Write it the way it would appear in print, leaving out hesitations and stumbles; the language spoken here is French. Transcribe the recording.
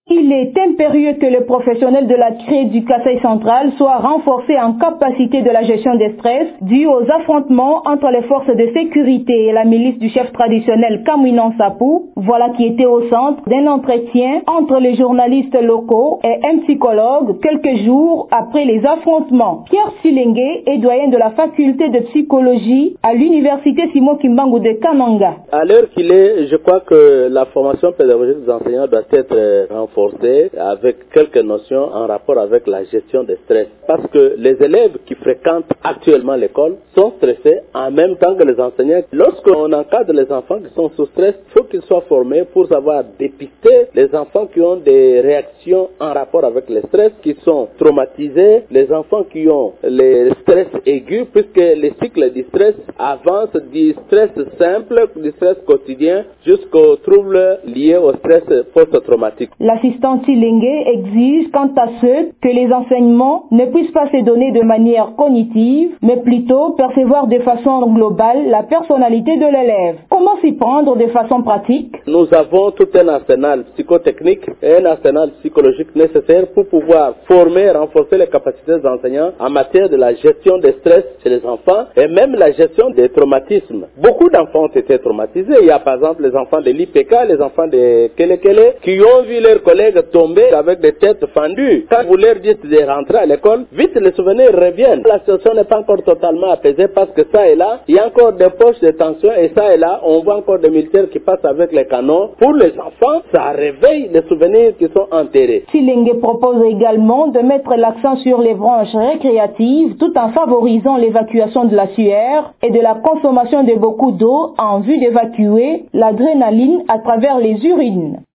Il est impérieux que les professionnels de la CRE du Kasaï central soient renforcés en capacité de la gestion des stress dus aux affrontements entre les forces de sécurité et la milice du chef traditionnel Kamwinan Sapou. Voilà qui était au centre d'un entretien entre les journalistes locaux et un psychologue quelques jours après les affrontements. Pierre Silengue est doyen de la faculté de psychologie à l'université Simon Kimbangu de Kananga. À l'heure qu'il est, je crois que la formation pédagogique des enseignants doit être renforcée avec quelques notions en rapport avec la gestion des stress. Parce que les élèves qui fréquentent actuellement l'école sont stressés en même temps que les enseignants. Lorsqu'on encadre les enfants qui sont sous stress, il faut qu'ils soient formés pour savoir dépister les enfants qui ont des réactions en rapport avec le stress, qui sont traumatisés, les enfants qui ont les stress aigus, puisque les cycles du stress avancent du stress simple, du stress quotidien, jusqu'aux troubles liés au stress post-traumatique. L'assistant Silengue exige quant à ce que les enseignements ne puissent pas se donner de manière cognitive, mais plutôt percevoir de façon globale la personnalité de l'élève. Comment s'y prendre de façon pratique? Nous avons tout un arsenal psychotechnique et un arsenal psychologique nécessaire pour pouvoir former et renforcer les capacités des enseignants en matière de la gestion des stress chez les enfants et même la gestion des traumatismes. Beaucoup d'enfants ont été traumatisés. Il y a par exemple les enfants de l'IPK, les enfants de Kelekele, qui ont vu leurs collègues tomber avec des têtes fendues. Quand vous leur dites de rentrer à l'école, vite les souvenirs reviennent. La situation n'est pas encore totalement apaisée parce que ça et là, il y a encore des poches de tension et ça et là, on voit encore des militaires qui passent avec les canons. Pour les enfants, ça réveille les souvenirs qui sont enterrés. Silengue propose également de mettre l'accent sur les branches récréatives tout en favorisant l'évacuation de la sueur et de la consommation de beaucoup d'eau en vue d'évacuer l'adrénaline à travers les urines.